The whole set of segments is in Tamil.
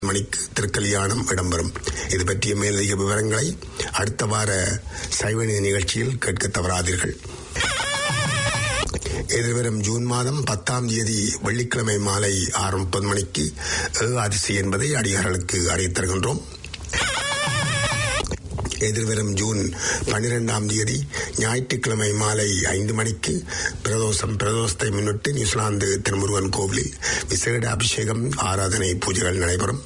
மணிக்கு திருக்கல்யாணம் இடம்பெறும். இது பற்றிய மேலதிக விவரங்களை அடுத்த வார சைவநீதி நிகழ்ச்சியில் கேட்க தவறாதீர்கள். எதிர்வரும் ஜூன் மாதம் 10ஆம் தேதி வெள்ளிக்கிழமை மாலை 6:30 மணிக்கு அதிசை என்பதை அடியார்களுக்கு அறிவித்தருகின்றோம். எதிர்வரும் ஜூன் 12ஆம் தேதி ஞாயிற்றுக்கிழமை மாலை 5 மணிக்கு பிரதோஷத்தை முன்னிட்டு நியூசிலாந்து திருமுருகன் கோவிலில் விசேட அபிஷேகம் ஆராதனை பூஜைகள் நடைபெறும்.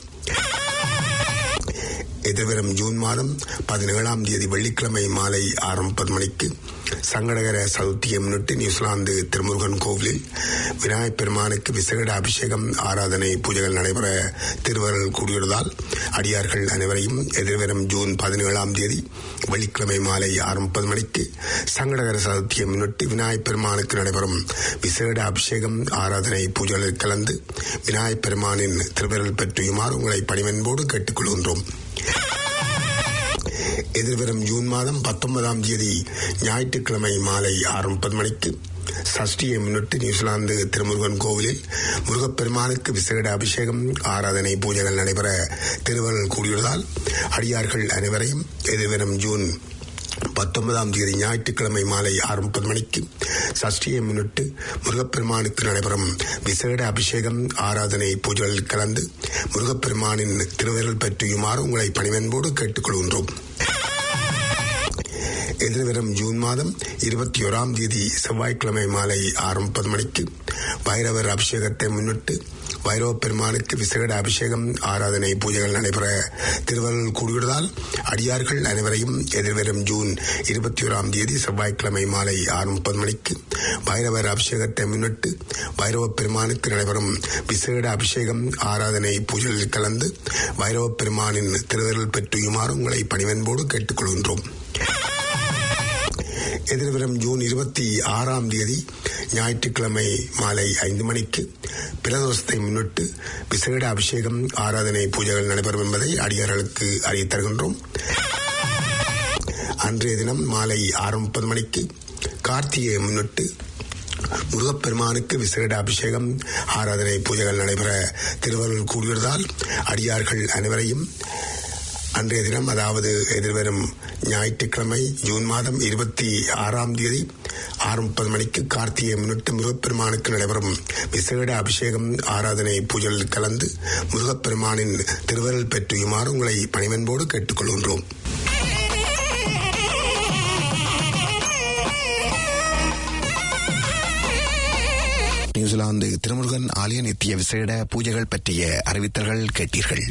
எதிர்வரும் ஜூன் மாதம் 17ஆம் தேதி வெள்ளிக்கிழமை மாலை 6:30 மணிக்கு சங்கடகர சதுர்த்தியை முன்னிட்டு நியூசிலாந்து திருமுருகன் கோவிலில் விநாயகப் பெருமானுக்கு விசேட அபிஷேகம் ஆராதனை பூஜைகள் நடைபெற திருவருள் கூடியுள்ளதால் அடியார்கள் அனைவரையும் எதிர்வரும் ஜூன் 17ஆம் தேதி வெள்ளிக்கிழமை மாலை 6:30 மணிக்கு சங்கடகர சதுர்த்தியை முன்னிட்டு விநாயகப் பெருமானுக்கு நடைபெறும் விசேட அபிஷேகம் ஆராதனை பூஜைகளில் கலந்து விநாயகப் பெருமானின் திருவருள் பெற்றுமாறு உங்களை பணிவன்போடு கேட்டுக்கொள்கின்றோம். எதிர்வரும் ஜூன் மாதம் 19ஆம் தேதி ஞாயிற்றுக்கிழமை மாலை 6:30 மணிக்கு சஷ்டியை முன்னிட்டு நியூசிலாந்து திருமுருகன் கோவிலில் முருகப்பெருமானுக்கு விசேட அபிஷேகம் ஆராதனை பூஜைகள் நடைபெற திருவருள் கூடியுள்ளதால் அடியார்கள் அனைவரையும் எதிர்வரும் ஜூன் 19ஆம் தேதி ஞாயிற்றுக்கிழமை மாலை 6:30 மணிக்கு சஷ்டியை முன்னிட்டு முருகப்பெருமானுக்கு நடைபெறும் விசேட அபிஷேகம் ஆராதனை பூஜைகளில் கலந்து முருகப்பெருமானின் திருவருள் பெற்றுமாறு உங்களை பணிவன்போடு கேட்டுக்கொள்கின்றோம். எதிர்வரும் ஜூன் மாதம் 21ஆம் தேதி செவ்வாய்க்கிழமை மாலை 6:30 மணிக்கு வைரவர் அபிஷேகத்தை முன்னிட்டு வைரவ பெருமானுக்கு விசேட அபிஷேகம் ஆராதனை பூஜைகள் நடைபெற திருவருள் கூடியுள்ளதால் அடியார்கள் அனைவரையும் எதிர்வரும் ஜூன் 21ஆம் தேதி செவ்வாய்க்கிழமை மாலை 6:30 மணிக்கு வைரவர் அபிஷேகத்தை முன்னிட்டு வைரவ பெருமானுக்கு நடைபெறும் விசேட அபிஷேகம் ஆராதனை பூஜைகளில் கலந்து வைரவ பெருமானின் திருவருள் பெற்றுமாறு உங்களை பணிவன்போடு கேட்டுக்கொள்கின்றோம். எதிர்வரும் ஜூன் 26ஆம் தேதி ஞாயிற்றுக்கிழமை மாலை 5 மணிக்கு பிரதோஷத்தை முன்னிட்டு விசேட அபிஷேகம் ஆராதனை பூஜைகள் நடைபெறும் என்பதை அடியார்களுக்கு அறிவித்தருகின்றோம். அன்றைய தினம் மாலை 6:30 மணிக்கு கார்த்திகையை முன்னிட்டு முருகப்பெருமானுக்கு விசேட அபிஷேகம் ஆராதனை பூஜைகள் நடைபெற திருவருள் கூடியுள்ளதால் அடியார்கள் அனைவரையும் அன்றைய தினம், அதாவது எதிர்வரும் ஞாயிற்றுக்கிழமை ஜூன் மாதம் 26ஆம் தேதி 6:30 மணிக்கு கார்த்திகையை முன்னிட்டு முருகப்பெருமானுக்கு நடைபெறும் விசேட அபிஷேகம் ஆராதனை பூஜைகளில் கலந்து முருகப்பெருமானின் திருவருள் பெற்றுமாறு உங்களை பணிவன்போடு கேட்டுக்கொள்கின்றோம். நியூசிலாந்து திருமுருகன் ஆலய நித்திய விசேட பூஜைகள் பற்றிய அறிவித்தல்கள் கேட்டீர்கள்.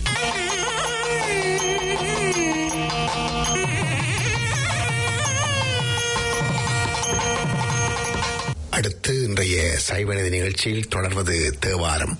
அடுத்து இன்றைய சைவநீதி நிகழ்ச்சியில் தொடர்வது தேவாரம்.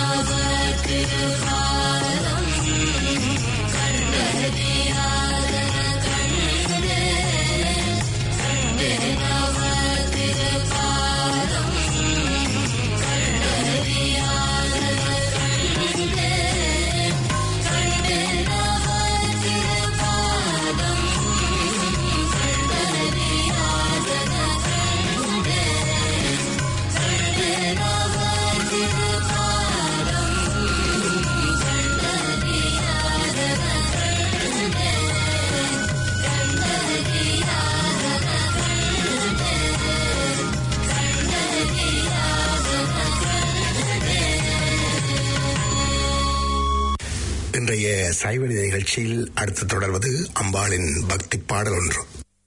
இன்றைய சைவநீதி நிகழ்ச்சியில் அடுத்து தொடர்வது அம்பாளின் பக்தி பாடல் ஒன்று.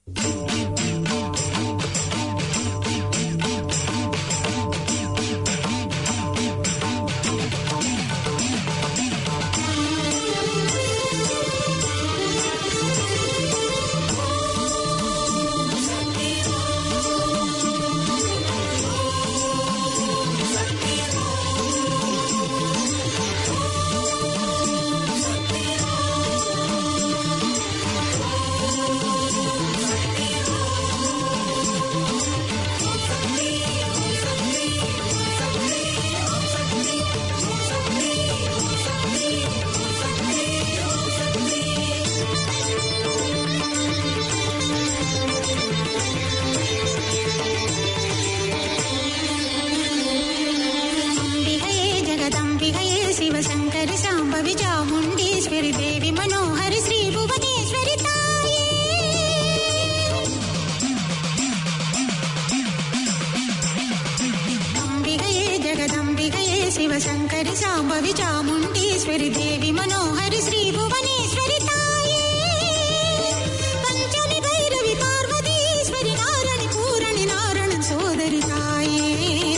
शिवशंकरि शांभवि चामुंडेश्वरि देवी मनोहरि श्री भुवनेश्वरि ताये पंचमि भैरवि पार्वतीश्वरि नारणी पूरणि नारायण सोदरि ताये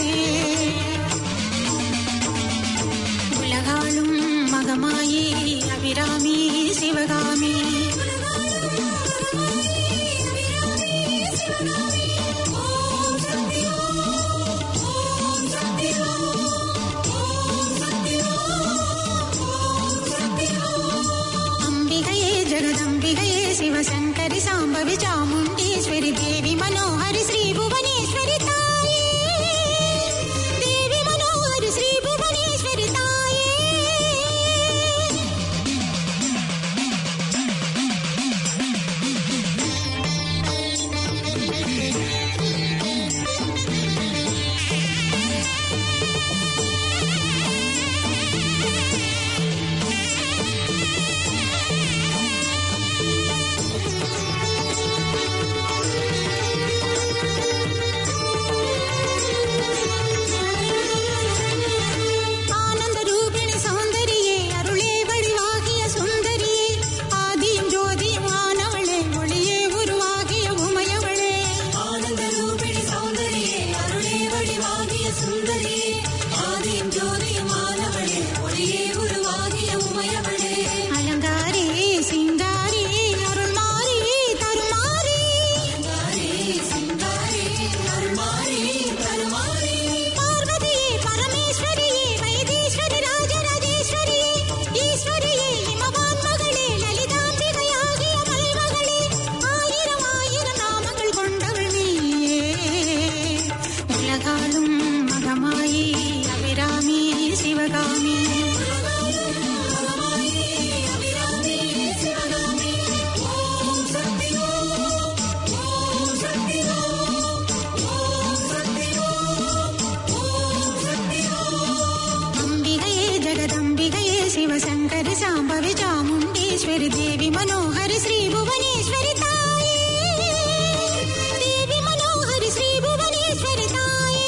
उलगालुम मगमाये अभिरामी शिवगामी शिवशंकरि शांभवि चामुंडेश्वरि देवी मनोहरि श्री भुवनेश्वरि ताये देवी मनोहरि श्री भुवनेश्वरि ताये शिवशंकरि शांभवि चामुंडेश्वरि देवी मनोहरि श्री भुवनेश्वरि ताये देवी मनोहरि श्री भुवनेश्वरि ताये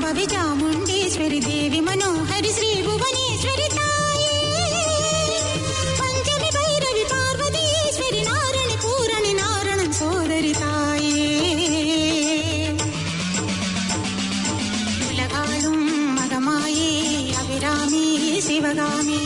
भावे चामुंडेश्वरी देवी मनोहरि श्री भुवनेश्वरी ताये पंचमी भैरवी पार्वतीश्वरी नारणी पूरणी नारणन सोदरी ताये उलगालुम मगमाये अभिरामी शिवगामी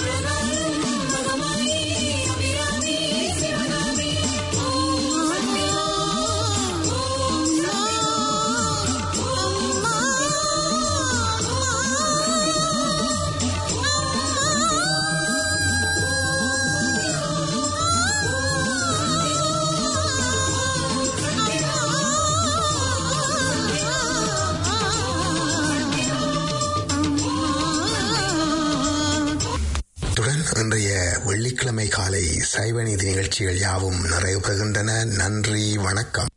இன்றைய வெள்ளிக்கிழமை காலை சைவநீதி நிகழ்ச்சிகள் யாவும் நிறைவு பெறுகின்றன. நன்றி, வணக்கம்.